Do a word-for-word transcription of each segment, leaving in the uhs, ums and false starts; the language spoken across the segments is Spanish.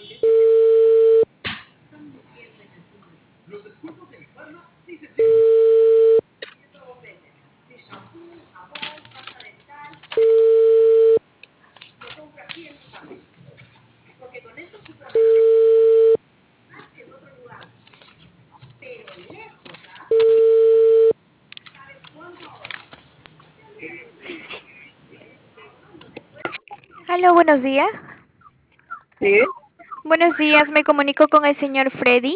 Aló, buenos días. Sí, Buenos días, me comunico con el señor Freddy.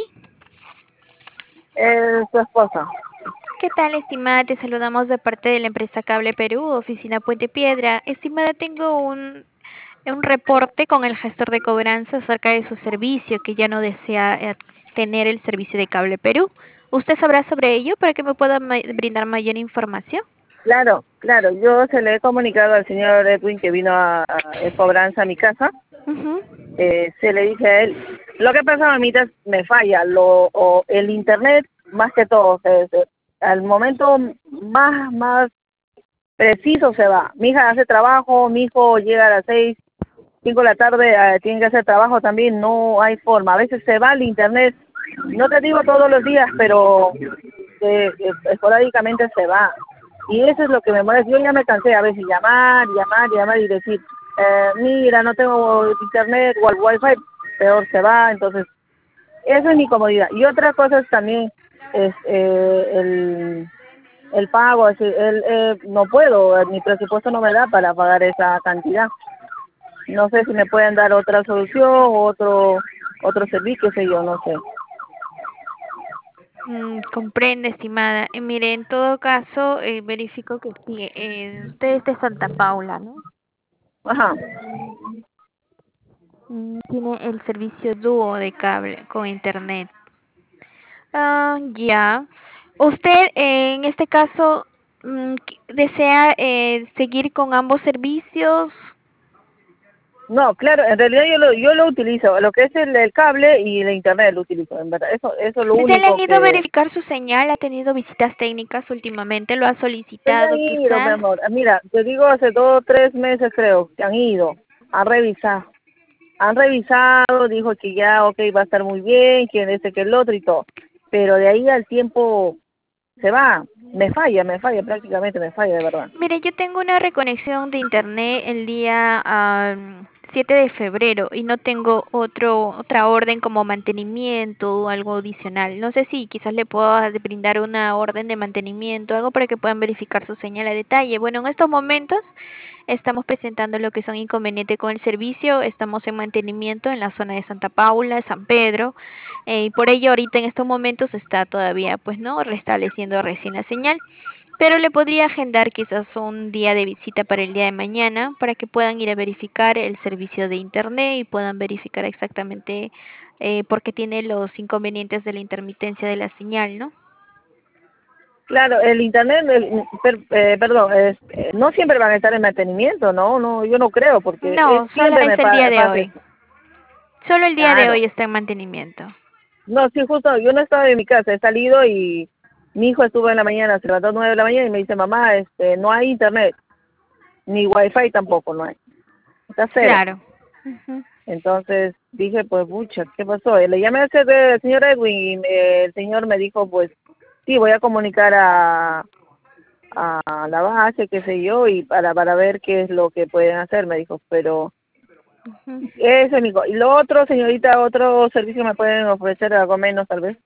es su esposa. ¿Qué tal, estimada? Te saludamos de parte de la empresa Cable Perú, oficina Puente Piedra. Estimada, tengo un, un reporte con el gestor de cobranza acerca de su servicio, que ya no desea eh, tener el servicio de Cable Perú. ¿Usted sabrá sobre ello para que me pueda ma- brindar mayor información? Claro, claro, yo se le he comunicado al señor Edwin que vino a, a cobranza a mi casa. Ujú. Eh, se le dije a él, lo que pasa, mamita, me falla, lo, o el internet, más que todo, se- se- al momento más, más preciso se va. Mi hija hace trabajo, mi hijo llega a las seis, cinco de la tarde, eh, tiene que hacer trabajo también, no hay forma. A veces se va el internet, no te digo todos los días, pero eh, eh, esporádicamente se va. Y eso es lo que me molesta. Yo ya me cansé a veces llamar, llamar, llamar y decir, eh, mira, no tengo internet o el wifi, peor se va. Entonces, eso es mi comodidad. Y otra cosa es también es eh, el, el pago. Es decir, el, eh, no puedo, eh, mi presupuesto no me da para pagar esa cantidad. No sé si me pueden dar otra solución, otro otro servicio, qué sé yo, no sé. Mm, comprende, estimada. Eh, mire, en todo caso, eh, verifico que sí, eh, usted es de Santa Paula, ¿no? Ajá. Mm, tiene el servicio dúo de cable con internet. Ah, ya. ¿Usted eh, en este caso mm, qu- desea eh, seguir con ambos servicios? No, claro, en realidad yo lo, yo lo utilizo, lo que es el, el cable y el internet lo utilizo, en verdad. Eso, eso es lo ¿Se le han único ido a que... verificar su señal? ¿Ha tenido visitas técnicas últimamente? ¿Lo ha Se han solicitado ido, mi quizás? amor. Ah, mira, te digo, hace dos o tres meses creo, que han ido a revisar. Han revisado, dijo que ya, ok, va a estar muy bien, que este, que el otro y todo. Pero de ahí al tiempo se va. Me falla, me falla, prácticamente me falla, de verdad. Mire, yo tengo una reconexión de internet el día am, siete de febrero y no tengo otro otra orden como mantenimiento o algo adicional. No sé si quizás le puedo brindar una orden de mantenimiento, algo para que puedan verificar su señal a detalle. Bueno, en estos momentos estamos presentando lo que son inconvenientes con el servicio. Estamos en mantenimiento en la zona de Santa Paula, San Pedro, eh, y por ello ahorita en estos momentos está todavía, pues no, restableciendo recién la señal. Pero le podría agendar quizás un día de visita para el día de mañana para que puedan ir a verificar el servicio de internet y puedan verificar exactamente eh, por qué tiene los inconvenientes de la intermitencia de la señal, ¿no? Claro, el internet, el- per- eh, perdón, es- eh, no siempre van a estar en mantenimiento, no, no, yo no creo, porque es, No, solo siempre es me el día pa- de pasa hoy. eso. Solo el día de Claro. hoy está en mantenimiento. No, sí, justo, yo no estaba en mi casa, he salido y mi hijo estuvo en la mañana, se levantó a nueve de la mañana y me dice, mamá, este, no hay internet, ni wifi tampoco, no hay, está cero. Claro. Ujú. Entonces dije, pues, pucha, ¿qué pasó? Le llamé a ese de- señor Edwin y me- el señor me dijo, pues, sí, voy a comunicar a, a la base, qué sé yo, y para, para ver qué es lo que pueden hacer, me dijo, pero Ujú. ese es mi... co- Y lo otro, señorita, otro servicio me pueden ofrecer algo menos, tal vez.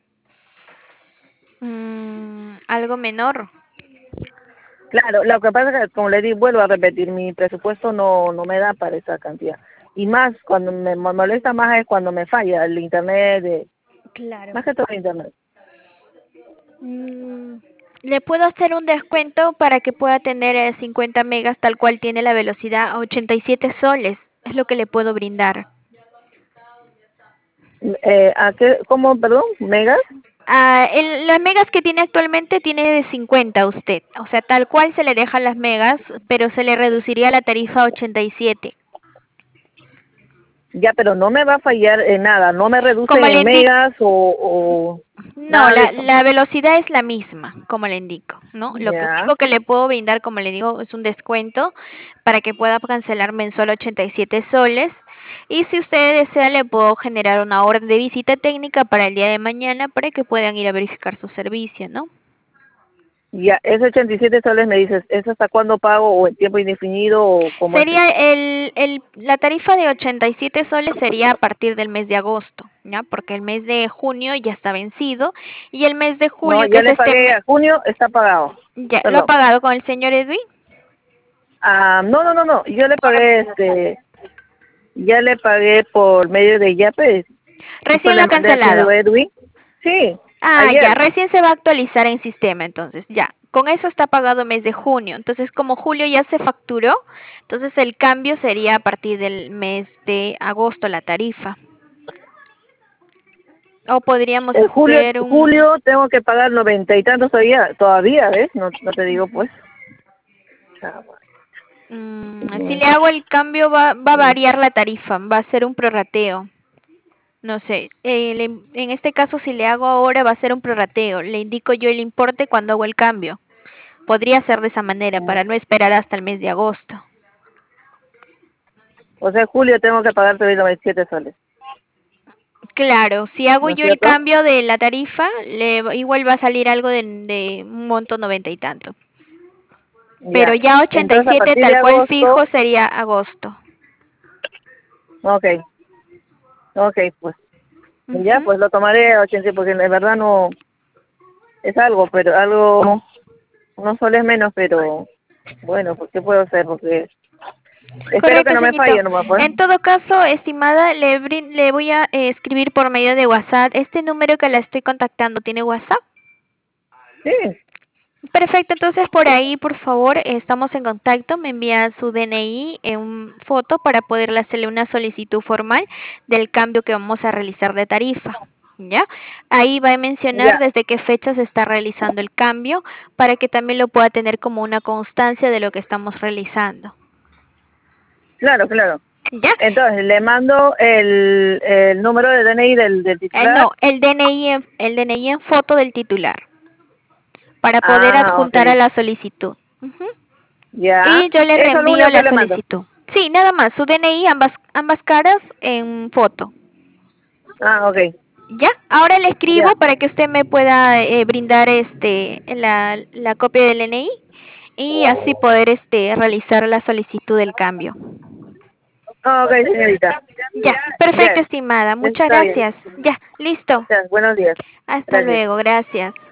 Mm, algo menor. Claro, lo que pasa es que, como le di, vuelvo a repetir, mi presupuesto no no me da para esa cantidad. Y más, cuando me mo- molesta más es cuando me falla el internet, eh, Claro. más que todo el internet. Mm, le puedo hacer un descuento para que pueda tener eh, cincuenta megas tal cual tiene la velocidad a ochenta y siete soles. Es lo que le puedo brindar. Eh, ¿a qué, cómo, perdón, megas? Ah, el, las megas que tiene actualmente tiene de cincuenta usted. O sea, tal cual se le dejan las megas, pero se le reduciría la tarifa a ochenta y siete. Ya, pero no me va a fallar en nada, no me reducen Como le en indico, megas o, o no, nada de la, eso. la velocidad es la misma, como le indico, ¿no? Lo que Ya, único que le puedo brindar, como le digo, es un descuento para que pueda cancelar mensual ochenta y siete soles. Y si usted desea, le puedo generar una orden de visita técnica para el día de mañana para que puedan ir a verificar su servicio, ¿no? ya, ese ochenta y siete soles me dices, ¿eso hasta cuándo pago o en tiempo indefinido o cómo es eso? Sería el, el, la tarifa de ochenta y siete soles sería a partir del mes de agosto, ¿ya? Porque el mes de junio ya está vencido y el mes de No, julio, que ya es le este pagué mes, a junio, está pagado. ya lo ha Perdón. pagado con el señor Edwin. Ah, no, no, no, no, yo le pagué, este, ya le pagué por medio de Yape, justo Recién lo le ha mandé al señor cancelado. Edwin. Sí, Ah, ya, ayer. recién se va a actualizar en sistema, entonces, ya. Con eso está pagado mes de junio. Entonces, como julio ya se facturó, entonces el cambio sería a partir del mes de agosto la tarifa. O podríamos En julio, hacer un... julio tengo que pagar noventa y tantos todavía, todavía, ¿ves? No, no te digo pues. Ah, Mm, si bueno. le hago el cambio va, va a variar la tarifa, va a ser un prorrateo. No sé, eh, le- en este caso si le hago ahora va a ser un prorrateo. Le indico yo el importe cuando hago el cambio. Podría ser de esa manera para no esperar hasta el mes de agosto. O sea, en julio tengo que pagar todavía noventa y siete soles, Claro, si hago ¿no es yo el cierto? cambio de la tarifa, le, igual va a salir algo de, de un monto noventa y tanto. Pero Ya. ya ochenta y Entonces a siete partir de tal cual agosto, fijo sería agosto. ok, ok, pues. Ya, Ujú. pues lo tomaré a ochenta porque de verdad no, es algo, pero algo, unos soles menos, pero bueno, pues ¿qué puedo hacer? Porque espero que Correcto, no me señorito. falle nomás, pues. En todo caso, estimada, le, brin- le voy a eh, escribir por medio de WhatsApp. Este número que la estoy contactando, ¿tiene WhatsApp? Sí, Perfecto, entonces por ahí, por favor, estamos en contacto. Me envía su D N I en foto para poderle hacerle una solicitud formal del cambio que vamos a realizar de tarifa. ¿Ya? Ahí va a mencionar ya, desde qué fecha se está realizando el cambio para que también lo pueda tener como una constancia de lo que estamos realizando. claro, claro. ¿Ya? Entonces, le mando el, el número de D N I del, del Eh, titular. no, el D N I en, el D N I en foto del titular para poder Ah, ok, adjuntar a la solicitud. Ujú. ya. Y yo le Eso es lo reenvío único que la le mando. solicitud. Sí, nada más, su D N I, ambas, ambas caras en foto. Ah, ok, ¿Ya? Ahora le escribo ya. para que usted me pueda eh, brindar este la, la copia del D N I y así poder este realizar la solicitud del cambio. Ah, ok, señorita. Ya, perfecto, Ya, estimada. Muchas está bien. gracias. Ya, listo. Gracias, buenos días. Hasta Gracias. luego. Gracias.